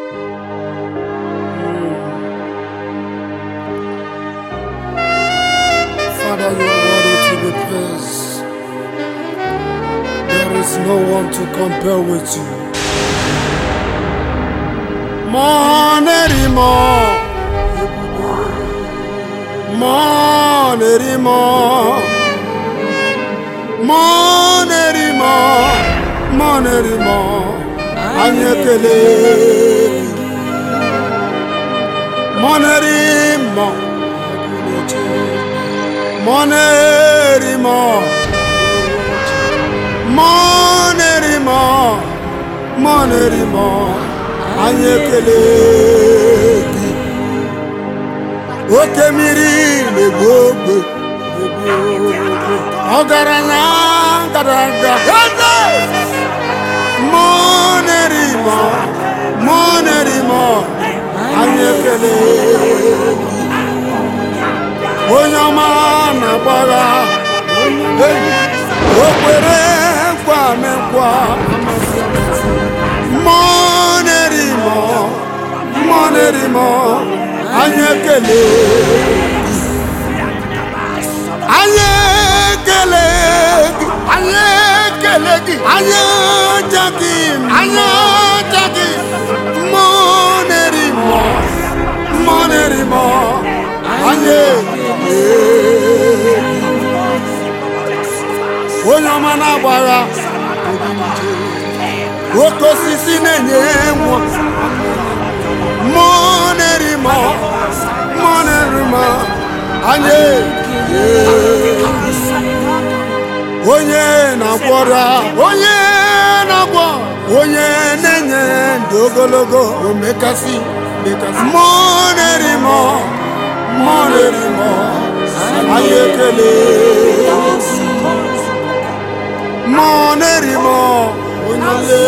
Father, you are worthy to be praised. There is no one to compare with you. Monerimo, monerimo, monerimo, monerimo, anyekele, monerimo, monerimo, monerimo, monerimo. Anyekele oke mmiri na-egbu ọgaranya ngadaga monerimo monerimo anyekele onye ọma na-agbagha okwere nkwa mekwa monerimo monerimo anyekele anyekele anyekele anyajagi monerimo monerimo anyekele onye ọma na-agbagha oke osisi na-enye nwa monerimo monerimo anyị onye na-agwọra onye na-agwọ onye na-enye ndụ ogologo omekasị monerimo monerimo anyị ekele monerimo onyole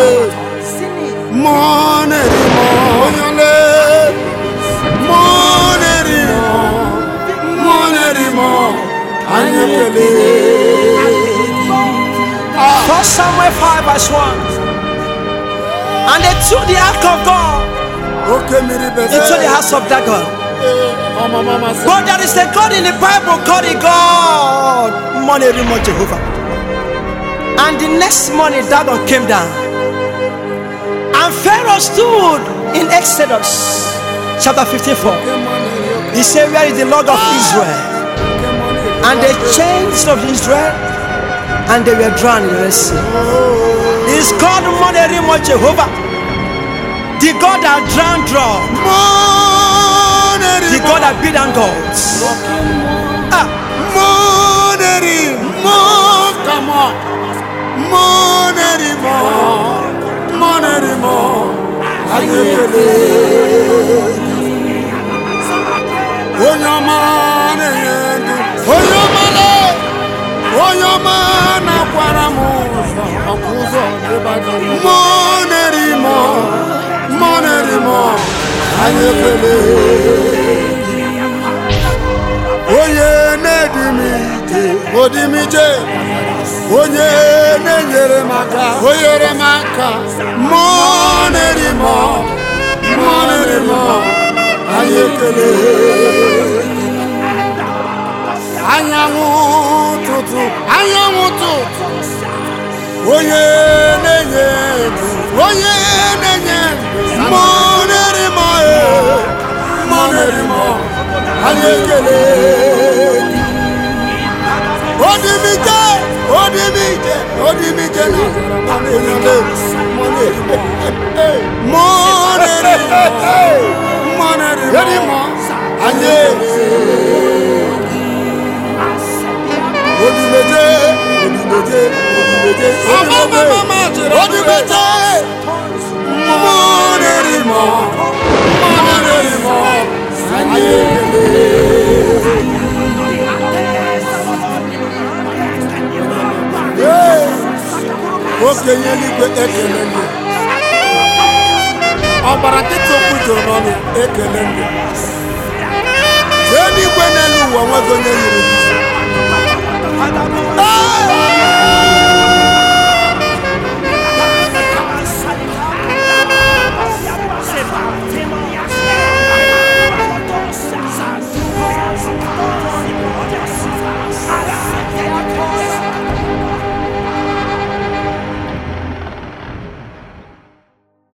monerimo onyole monerimo monerimo anyekele. 1 Samuel 5:1. And they took the ark of God into the house of Dagon. But there is a God in the Bible called the God Monerimo Jehovah. And the next morning Dagon came down, and Pharaoh stood in Exodus chapter 54. He said, "Where is the Lord of Israel?" And they changed of Israel, and they were drowned in the Red Sea. It's called Monerimo Jehovah, the God that drowned drum, the God that beat down gods. Monerimo, come on. Monerimo, monerimo, anyekele. Onyoma na-enyendu, onyoma na-akwara m ụzọ monerimo, monerimo, anyekele. Onye na-edimije, odimije. Onye na-enyere m aka monerimo monerimo anyekele. Anyanwụ ụtụtụ onye na-enye monerimo monerimo anyekele. Odimije na monerimo anye odimije monerimo anye okenye eluigwe ekele ndị ọbara nkịtị okwu juru n'ọnụ ekele ndị eluigwe n'elu ụwa nweghị onye yiri gị.